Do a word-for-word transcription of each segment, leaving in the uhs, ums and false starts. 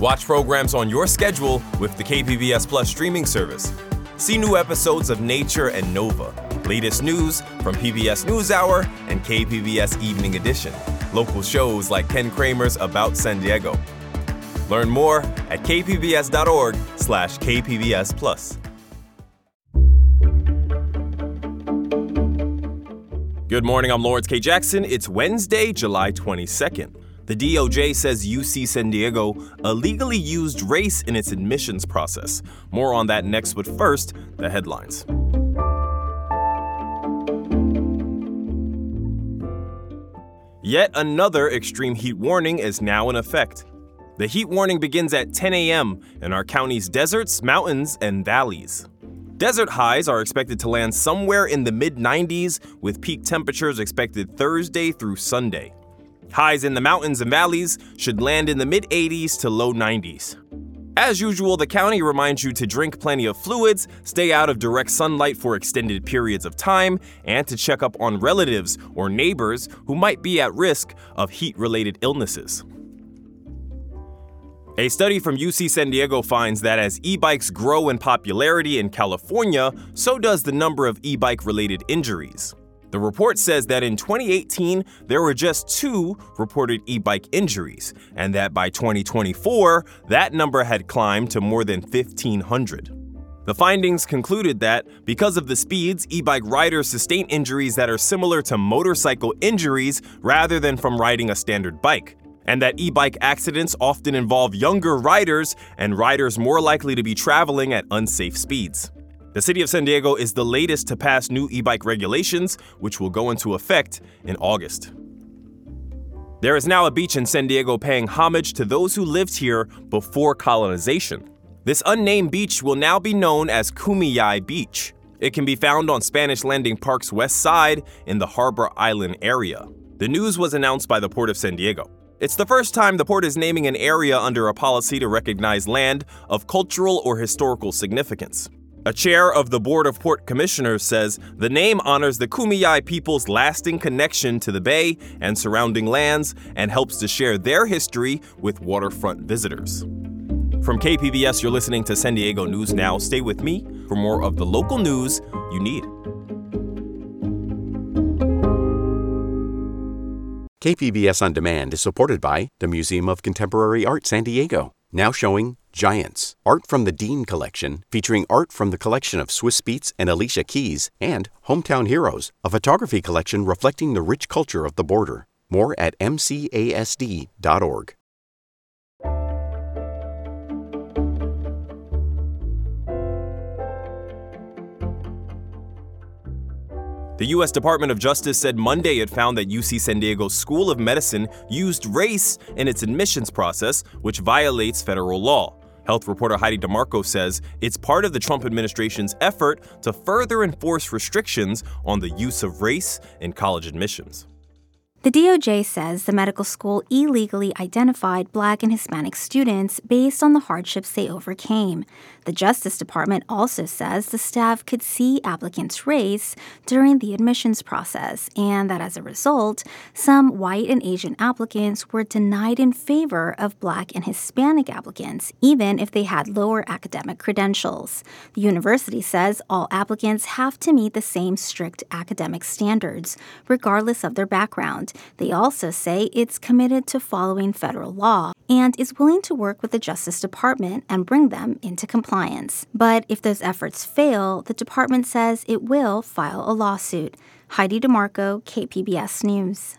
Watch programs on your schedule with the K P B S Plus streaming service. See new episodes of Nature and Nova, latest news from P B S NewsHour and K P B S Evening Edition, local shows like Ken Kramer's About San Diego. Learn more at kpbs.org slash kpbs plus. Good morning, I'm Lawrence K. Jackson. It's Wednesday, July twenty-second. The D O J says U C San Diego illegally used race in its admissions process. More on that next, but first, the headlines. Yet another extreme heat warning is now in effect. The heat warning begins at ten a.m. in our county's deserts, mountains, and valleys. Desert highs are expected to land somewhere in the mid nineties, with peak temperatures expected Thursday through Sunday. Highs in the mountains and valleys should land in the mid eighties to low nineties. As usual, the county reminds you to drink plenty of fluids, stay out of direct sunlight for extended periods of time, and to check up on relatives or neighbors who might be at risk of heat-related illnesses. A study from U C San Diego finds that as e-bikes grow in popularity in California, so does the number of e-bike-related injuries. The report says that in twenty eighteen, there were just two reported e-bike injuries, and that by twenty twenty-four, that number had climbed to more than fifteen hundred. The findings concluded that because of the speeds, e-bike riders sustain injuries that are similar to motorcycle injuries rather than from riding a standard bike, and that e-bike accidents often involve younger riders and riders more likely to be traveling at unsafe speeds. The city of San Diego is the latest to pass new e-bike regulations, which will go into effect in August. There is now a beach in San Diego paying homage to those who lived here before colonization. This unnamed beach will now be known as Kumeyaay Beach. It can be found on Spanish Landing Park's west side in the Harbor Island area. The news was announced by the Port of San Diego. It's the first time the port is naming an area under a policy to recognize land of cultural or historical significance. A chair of the Board of Port Commissioners says the name honors the Kumeyaay people's lasting connection to the bay and surrounding lands and helps to share their history with waterfront visitors. From K P B S, you're listening to San Diego News Now. Stay with me for more of the local news you need. K P B S On Demand is supported by the Museum of Contemporary Art San Diego, now showing Giants, art from the Dean Collection, featuring art from the collection of Swiss Beats and Alicia Keys, and Hometown Heroes, a photography collection reflecting the rich culture of the border. More at m c a s d dot org. The U S Department of Justice said Monday it found that U C San Diego's School of Medicine used race in its admissions process, which violates federal law. Health reporter Heidi DeMarco says it's part of the Trump administration's effort to further enforce restrictions on the use of race in college admissions. The D O J says the medical school illegally identified Black and Hispanic students based on the hardships they overcame. The Justice Department also says the staff could see applicants' race during the admissions process, and that as a result, some white and Asian applicants were denied in favor of Black and Hispanic applicants, even if they had lower academic credentials. The university says all applicants have to meet the same strict academic standards, regardless of their background. They also say it's committed to following federal law and is willing to work with the Justice Department and bring them into compliance. But if those efforts fail, the department says it will file a lawsuit. Heidi DeMarco, K P B S News.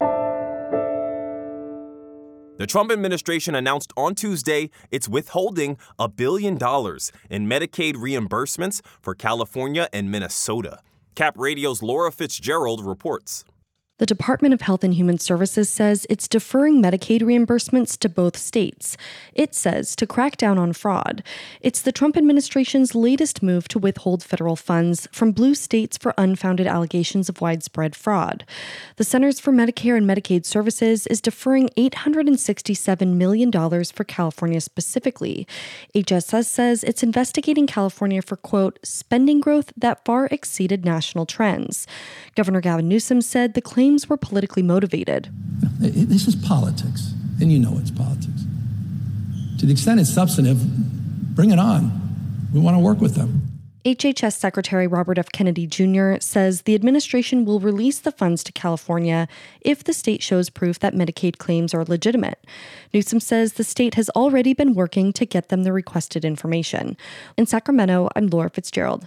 The Trump administration announced on Tuesday it's withholding a billion dollars in Medicaid reimbursements for California and Minnesota. Cap Radio's Laura Fitzgerald reports. The Department of Health and Human Services says it's deferring Medicaid reimbursements to both states. It says to crack down on fraud. It's the Trump administration's latest move to withhold federal funds from blue states for unfounded allegations of widespread fraud. The Centers for Medicare and Medicaid Services is deferring eight hundred sixty-seven million dollars for California specifically. H S S says it's investigating California for, quote, spending growth that far exceeded national trends. Governor Gavin Newsom said the claims were politically motivated. This is politics, and you know it's politics. To the extent it's substantive, bring it on. We want to work with them. H H S Secretary Robert F. Kennedy Junior says the administration will release the funds to California if the state shows proof that Medicaid claims are legitimate. Newsom says the state has already been working to get them the requested information. In Sacramento, I'm Laura Fitzgerald.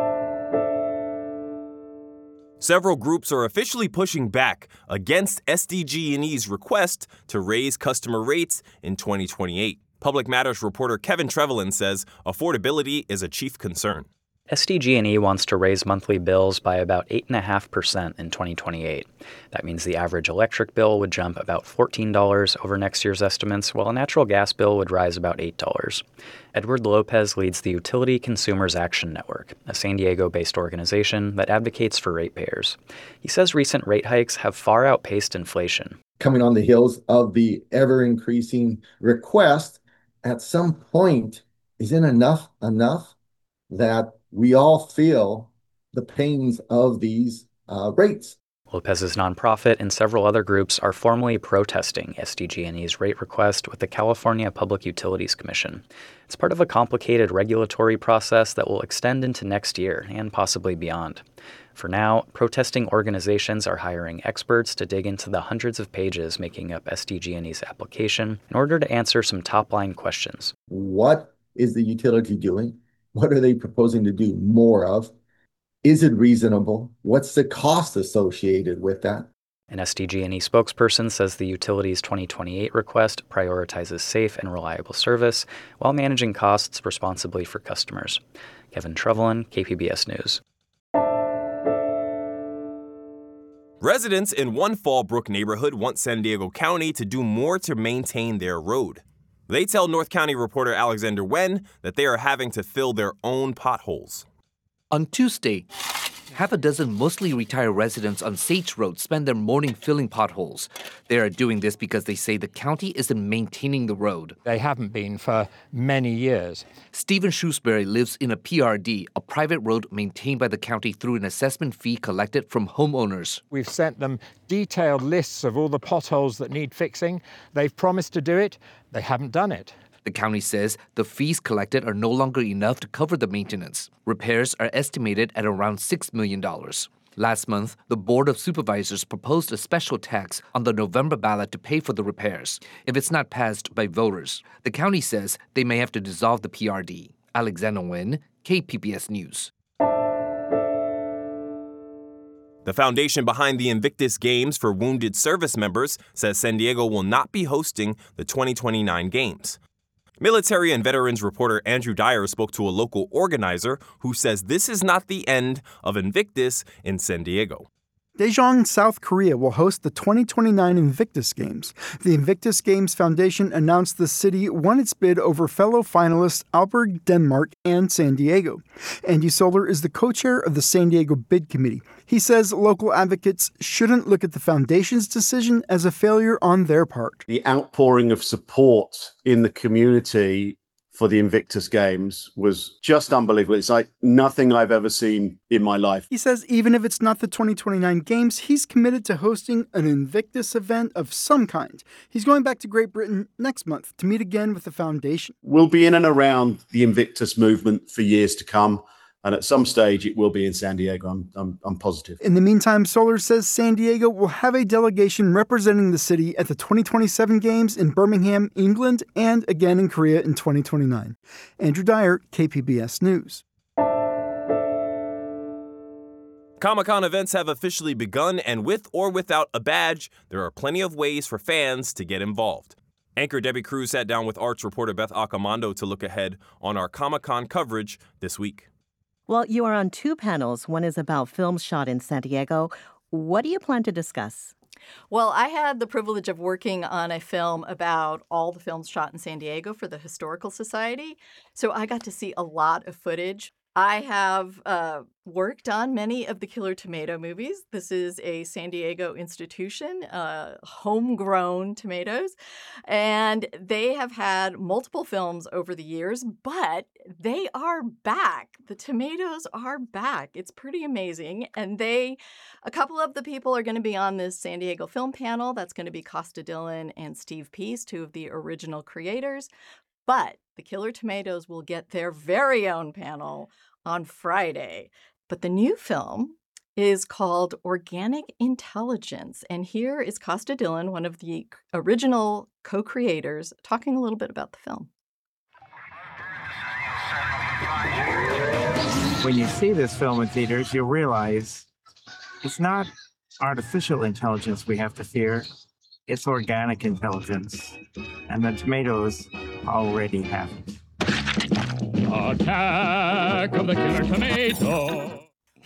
Several groups are officially pushing back against S D G and E's request to raise customer rates in twenty twenty-eight. Public Matters reporter Kevin Trevelyan says affordability is a chief concern. S D G and E wants to raise monthly bills by about eight point five percent in twenty twenty-eight. That means the average electric bill would jump about fourteen dollars over next year's estimates, while a natural gas bill would rise about eight dollars. Edward Lopez leads the Utility Consumers Action Network, a San Diego-based organization that advocates for ratepayers. He says recent rate hikes have far outpaced inflation. Coming on the heels of the ever-increasing request, at some point, isn't enough enough that we all feel the pains of these uh, rates? Lopez's nonprofit and several other groups are formally protesting S D G and E's rate request with the California Public Utilities Commission. It's part of a complicated regulatory process that will extend into next year and possibly beyond. For now, protesting organizations are hiring experts to dig into the hundreds of pages making up S D G and E's application in order to answer some top-line questions. What is the utility doing? What are they proposing to do more of? Is it reasonable? What's the cost associated with that? An S D G and E spokesperson says the utility's twenty twenty-eight request prioritizes safe and reliable service while managing costs responsibly for customers. Kevin Trevelyan, K P B S News. Residents in one Fallbrook neighborhood want San Diego County to do more to maintain their road. They tell North County reporter Alexander Wen that they are having to fill their own potholes. On Tuesday, half a dozen mostly retired residents on Sage Road spend their morning filling potholes. They are doing this because they say the county isn't maintaining the road. They haven't been for many years. Stephen Shrewsbury lives in a P R D, a private road maintained by the county through an assessment fee collected from homeowners. We've sent them detailed lists of all the potholes that need fixing. They've promised to do it. They haven't done it. The county says the fees collected are no longer enough to cover the maintenance. Repairs are estimated at around six million dollars. Last month, the Board of Supervisors proposed a special tax on the November ballot to pay for the repairs. If it's not passed by voters, the county says they may have to dissolve the P R D. Alexander Wen, K P B S News. The foundation behind the Invictus Games for Wounded Service Members says San Diego will not be hosting the twenty twenty-nine Games. Military and veterans reporter Andrew Dyer spoke to a local organizer who says this is not the end of Invictus in San Diego. Daejeon, South Korea will host the twenty twenty-nine Invictus Games. The Invictus Games Foundation announced the city won its bid over fellow finalists Aalborg, Denmark, and San Diego. Andy Solar is the co-chair of the San Diego Bid Committee. He says local advocates shouldn't look at the foundation's decision as a failure on their part. The outpouring of support in the community for the Invictus Games was just unbelievable. It's like nothing I've ever seen in my life. He says even if it's not the twenty twenty-nine Games, he's committed to hosting an Invictus event of some kind. He's going back to Great Britain next month to meet again with the foundation. We'll be in and around the Invictus movement for years to come. And at some stage, it will be in San Diego. I'm, I'm, I'm positive. In the meantime, Solar says San Diego will have a delegation representing the city at the twenty twenty-seven Games in Birmingham, England, and again in Korea in twenty twenty-nine. Andrew Dyer, K P B S News. Comic-Con events have officially begun, and with or without a badge, there are plenty of ways for fans to get involved. Anchor Debbie Cruz sat down with arts reporter Beth Accomando to look ahead on our Comic-Con coverage this week. Well, you are on two panels. One is about films shot in San Diego. What do you plan to discuss? Well, I had the privilege of working on a film about all the films shot in San Diego for the Historical Society. So I got to see a lot of footage. I have uh, worked on many of the Killer Tomato movies. This is a San Diego institution, uh, homegrown tomatoes. And they have had multiple films over the years, but they are back. The tomatoes are back. It's pretty amazing. And they, a couple of the people are going to be on this San Diego film panel. That's going to be Costa Dillon and Steve Peace, two of the original creators. But the Killer Tomatoes will get their very own panel on Friday. But the new film is called Organic Intelligence. And here is Costa Dillon, one of the original co-creators, talking a little bit about the film. When you see this film in theaters, you'll realize it's not artificial intelligence we have to fear. It's organic intelligence. And the tomatoes already have it. Attack of the Killer Tomato.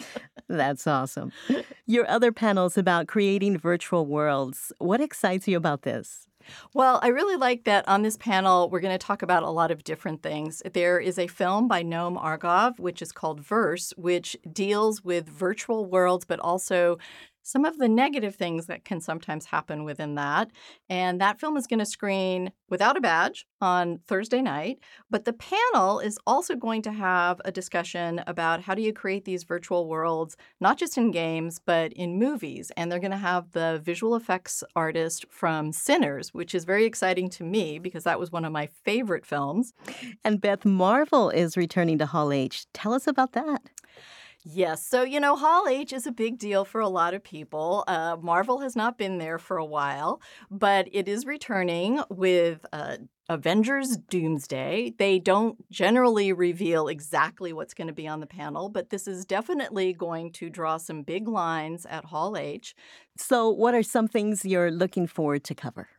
That's awesome. Your other panel's about creating virtual worlds. What excites you about this? Well, I really like that on this panel, we're going to talk about a lot of different things. There is a film by Noam Argov, which is called Verse, which deals with virtual worlds, but also some of the negative things that can sometimes happen within that. And that film is going to screen without a badge on Thursday night. But the panel is also going to have a discussion about how do you create these virtual worlds, not just in games, but in movies. And they're going to have the visual effects artist from Sinners, which is very exciting to me because that was one of my favorite films. And Beth, Marvel is returning to Hall H. Tell us about that. Yes. So, you know, Hall H is a big deal for a lot of people. Uh, Marvel has not been there for a while, but it is returning with uh, Avengers Doomsday. They don't generally reveal exactly what's going to be on the panel, but this is definitely going to draw some big lines at Hall H. So what are some things you're looking forward to cover?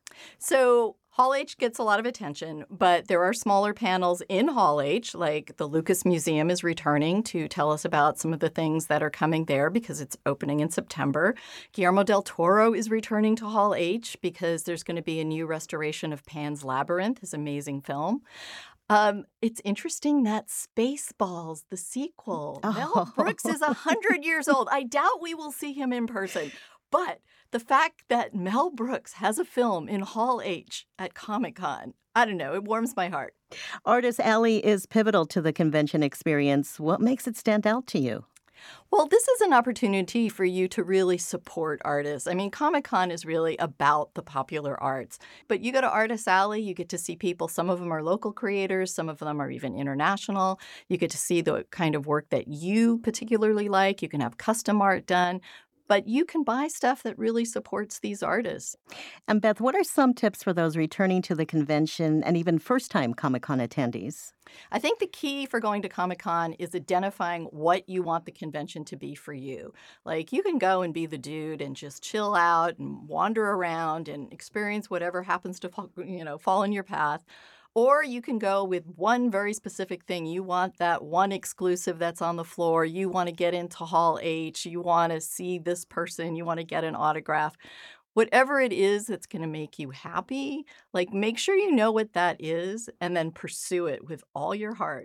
So Hall H gets a lot of attention, but there are smaller panels in Hall H, like the Lucas Museum is returning to tell us about some of the things that are coming there because it's opening in September. Guillermo del Toro is returning to Hall H because there's going to be a new restoration of Pan's Labyrinth, his amazing film. Um, it's interesting that Spaceballs, the sequel, oh. Mel Brooks is one hundred years old. I doubt we will see him in person. But the fact that Mel Brooks has a film in Hall H at Comic-Con, I don't know, it warms my heart. Artist Alley is pivotal to the convention experience. What makes it stand out to you? Well, this is an opportunity for you to really support artists. I mean, Comic-Con is really about the popular arts. But you go to Artist Alley, you get to see people. Some of them are local creators. Some of them are even international. You get to see the kind of work that you particularly like. You can have custom art done. But you can buy stuff that really supports these artists. And Beth, what are some tips for those returning to the convention and even first-time Comic-Con attendees? I think the key for going to Comic-Con is identifying what you want the convention to be for you. Like, you can go and be the dude and just chill out and wander around and experience whatever happens to fall, you know, fall in your path. Or you can go with one very specific thing. You want that one exclusive that's on the floor. You want to get into Hall H. You want to see this person. You want to get an autograph. Whatever it is that's going to make you happy, like, make sure you know what that is and then pursue it with all your heart.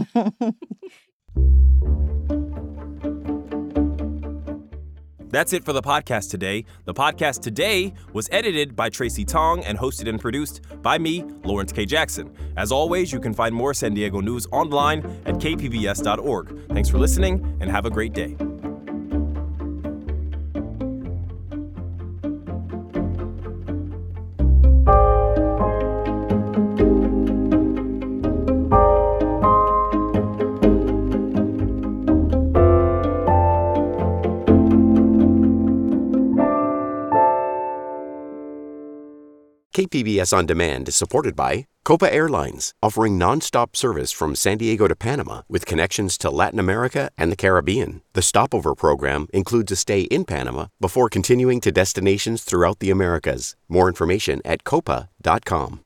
That's it for the podcast today. The podcast today was edited by Tracy Tong and hosted and produced by me, Lawrence K. Jackson. As always, you can find more San Diego news online at k p b s dot org. Thanks for listening and have a great day. K P B S On Demand is supported by Copa Airlines, offering nonstop service from San Diego to Panama with connections to Latin America and the Caribbean. The stopover program includes a stay in Panama before continuing to destinations throughout the Americas. More information at copa dot com.